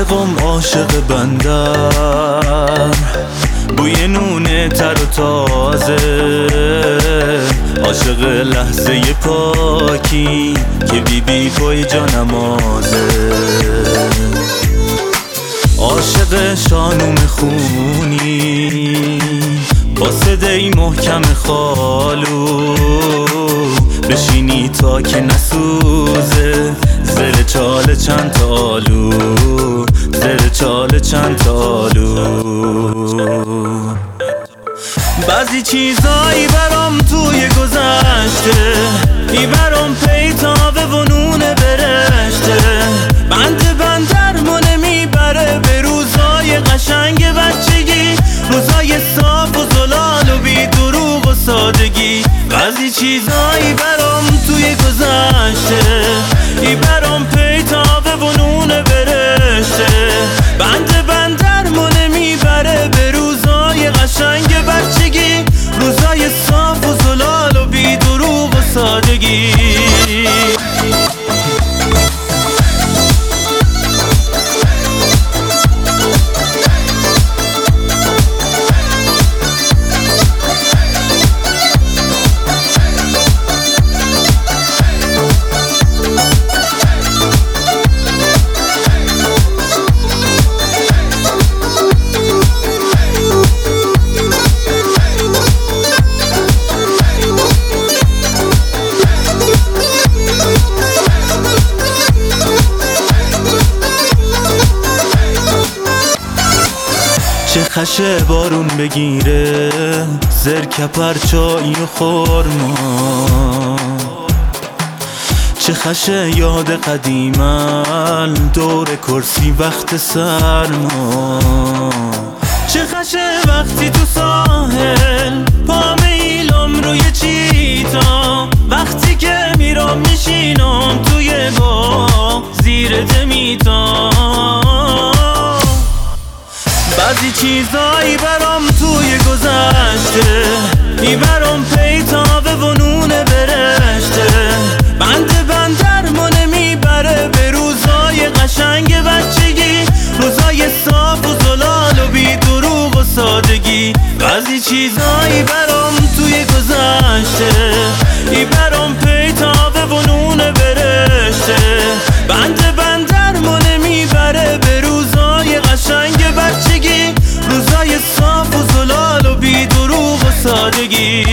عاشقم عاشق بندر، بوی نونه تر و تازه، عاشق لحظه پاکی که بی پای جا نمازه، عاشق شانوم خونی با صدای محکم خالو، بشینی تا که نسوزه زر چاله چند تا آلو، زر چاله چند تا آلو. بعضی چیزایی برام توی گذشته، ای برام پیتاوه و نونه برشته، بند درمو نمیبره به روزای قشنگ بچگی، روزای صاف و زلال و بی دروغ و سادگی. بعضی چیزایی برام توی گذشته، ای برام پیتاوه و نونه برشته، بند درمو نمیبره به روزای قشنگ بچگی، روزای صاف و زلال و بی دروغ و سادگی. چه خشه بارون بگیره زرکپر چایی و خورما، چه خشه یاد قدیمن دور کرسی وقت سرما، چه خشه وقتی تو ساحل پا میلم روی چیتا، وقتی که میرم میشینم توی باغ زیر دمیتا. بعضی چیزایی برام توی گذشته، ای برام پیتاوه و نونه برشته، بند درمو نمیبره به روزای قشنگ بچگی، روزای صاف و زلال و بی دروغ و سادگی. بعضی چیزایی برام توی گذشته، ای برام پیتاوه و نونه برشته، بند درمو نمیبره به روزای قشنگ بچگی، روزای صاف و زلال و بی دروغ و سادگی.